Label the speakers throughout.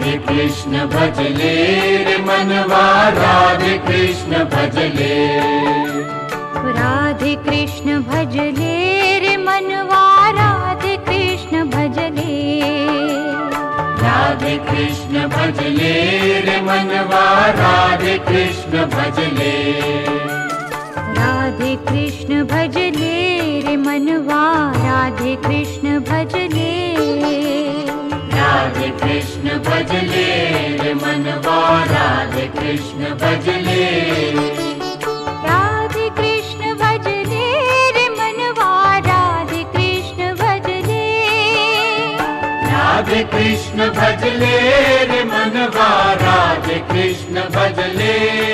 Speaker 1: कृष्ण भजले रे मनवा राधे कृष्ण भजले।
Speaker 2: राधे कृष्ण भजले रे मनवा राधे कृष्ण भजले।
Speaker 1: राधे कृष्ण भजले रे मनवा राधे कृष्ण भजले।
Speaker 2: राधे कृष्ण भजले रे मनवा राधे कृष्ण भजले।
Speaker 1: राधे कृष्ण भजले रे मनवा राधे कृष्ण भजले।
Speaker 2: राधे कृष्ण भजले रे मनवा राधे कृष्ण भजले।
Speaker 1: राधे कृष्ण भजले रे मनवा राधे कृष्ण भजले।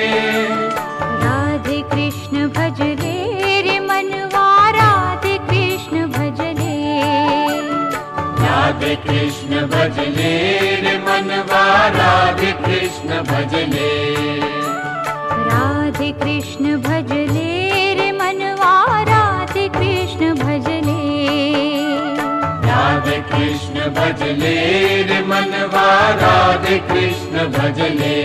Speaker 2: राधे कृष्ण भजले रे मनवा राधे कृष्ण भजले।
Speaker 1: राधे कृष्ण भजले रे मनवा राधे कृष्ण भजले।
Speaker 2: राधे कृष्ण भजले रे मनवा राधे कृष्ण भजले।
Speaker 1: राधे कृष्ण भजले रे मनवा राधे कृष्ण भजले।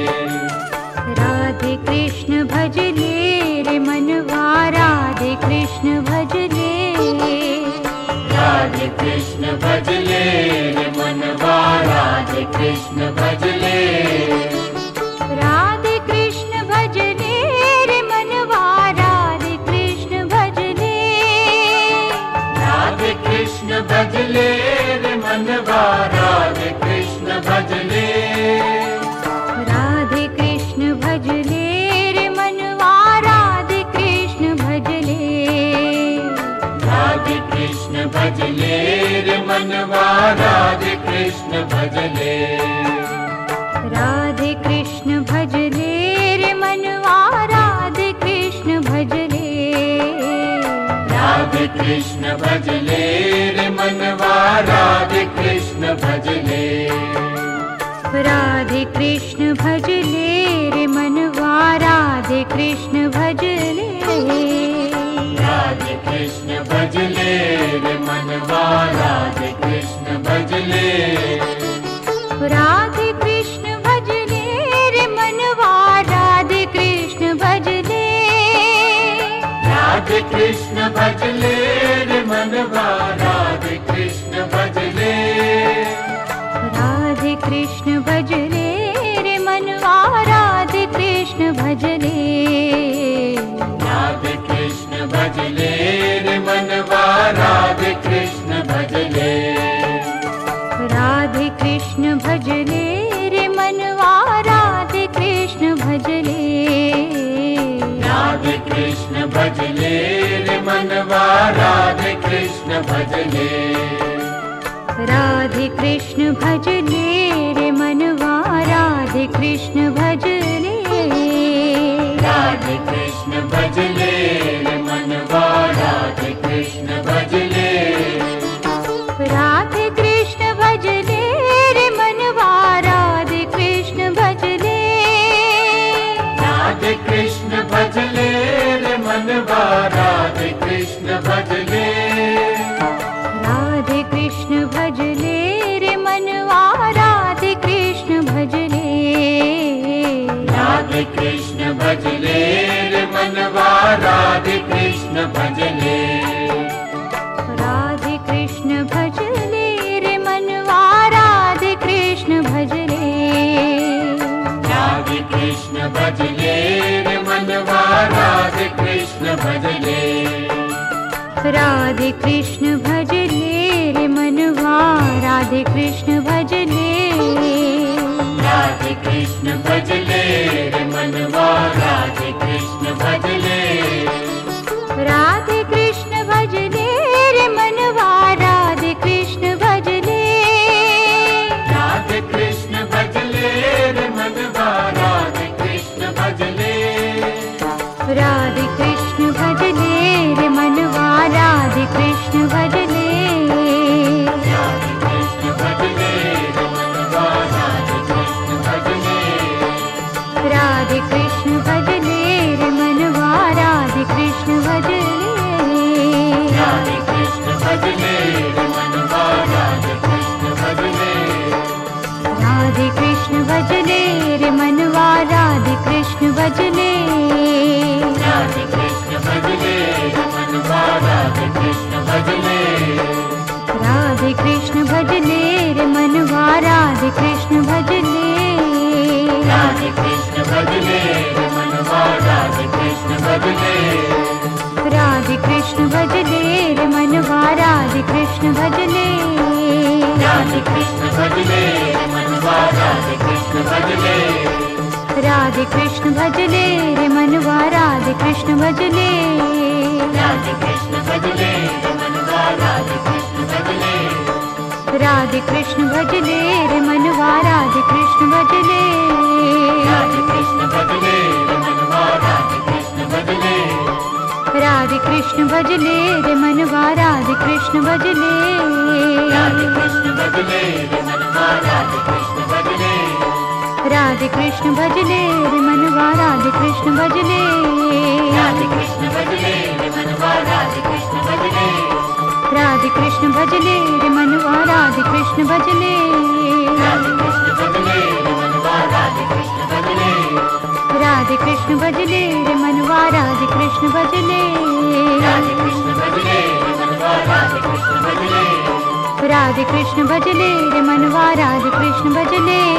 Speaker 2: राधे कृष्ण भजले रे मनवा राधे कृष्ण भजले।
Speaker 1: राधे कृष्ण भजले रे मनवा राधे कृष्ण भजले।
Speaker 2: राधे कृष्ण भजले रे मनवा राधे कृष्ण भजले।
Speaker 1: राधे कृष्ण भजले रे मनवा राधे कृष्ण भजले।
Speaker 2: राधे कृष्ण भजले रे मनवा राधे कृष्ण भजले।
Speaker 1: राधे कृष्ण भजले रे मनवा राधे कृष्ण भजले।
Speaker 2: राधे कृष्ण भजले रे मनवा राधे कृष्ण भजले।
Speaker 1: राधे कृष्ण भजले रे मनवा राधे कृष्ण भजले।
Speaker 2: राधे कृष्ण भजले रे मनवा राधे कृष्ण भजले।
Speaker 1: राधे कृष्ण भजले रे मनवा राधे कृष्ण भजले।
Speaker 2: राधे कृष्ण भजले रे मनवा राधे कृष्ण भजले।
Speaker 1: राधे कृष्ण भजले रे मनवा राधे कृष्ण भजले।
Speaker 2: राधे कृष्ण भजले रे मनवा राधे कृष्ण भजले।
Speaker 1: राधे कृष्ण भजले रे मनवा राधे कृष्ण भजले।
Speaker 2: राधे कृष्ण भजले रे मनवा राधे कृष्ण भजले।
Speaker 1: राधे कृष्ण भजले रे मनवा राधे कृष्ण भजले।
Speaker 2: राधे कृष्ण भजले रे मनवा राधे कृष्ण भजले।
Speaker 1: राधे कृष्ण भजले रे मनवा राधे कृष्ण भजले।
Speaker 2: राधे कृष्ण भजले रे मनवा राधे कृष्ण भजले।
Speaker 1: राधे कृष्ण भजले रे मनवा राधे कृष्ण भजले।
Speaker 2: राधे कृष्ण भजले रे मनवा राधे कृष्ण भजले।
Speaker 1: राधे कृष्ण भजले रे मनवा राधे कृष्ण भजले।
Speaker 2: राधे कृष्ण भजले रे मनवा राधे कृष्ण भजले।
Speaker 1: राधे कृष्ण भजले रे मनवा राधे कृष्ण भजले।
Speaker 2: राधे कृष्ण भजले रे मनवा राधे कृष्ण भजले।
Speaker 1: राधे कृष्ण भजले रे मनवा राधे कृष्ण भजले।
Speaker 2: राधे कृष्ण भजले रे मनवा राधे कृष्ण भजले।
Speaker 1: राधे कृष्ण भजले रे मनवा राधे कृष्ण भजले।
Speaker 2: राधे कृष्ण भजले रे मनवा राधे कृष्ण भजले। राधे कृष्ण भजले रे मनवा राधे कृष्ण भजले।
Speaker 1: राधे कृष्ण भजले रे मनवा राधे कृष्ण भजले।
Speaker 2: राधे कृष्ण भजले रे मनवा राधे कृष्ण भजले।
Speaker 1: राधे कृष्ण भजले रे मनवा राधे कृष्ण भजले।
Speaker 2: राधे कृष्ण भजले रे मनवा राधे कृष्ण भजले।
Speaker 1: राधे कृष्ण भजले रे मनवा राधे कृष्ण भजले।
Speaker 2: राधे कृष्ण भजले रे मनवा राधे कृष्ण भजले।
Speaker 1: राधे कृष्ण भजले रे मनवा राधे कृष्ण भजले।
Speaker 2: राधे कृष्ण भजले रे मनवा राधे कृष्ण भजले।
Speaker 1: राधे कृष्ण भजले रे मनवा राधे कृष्ण भजले।
Speaker 2: राधे कृष्ण भजले रे मनवा राधे कृष्ण भजले।
Speaker 1: राधे कृष्ण भजले रे मनवा राधे कृष्ण भजले।
Speaker 2: राधे कृष्ण भजले रे मनवा राधे कृष्ण भजले।
Speaker 1: राधे कृष्ण भजले रे मनवा राधे कृष्ण भजले।
Speaker 2: राधे कृष्ण भजले रे मनवा राधे कृष्ण भजले।
Speaker 1: राधे कृष्ण भजले रे मनवा राधे कृष्ण भजले।
Speaker 2: राधे कृष्ण भजले रे मनवा राधे कृष्ण भजले।
Speaker 1: राधे कृष्ण भजले रे मनवा राधे कृष्ण भजले।
Speaker 2: राधे कृष्ण भजले रे मनवा राधे कृष्ण भजले।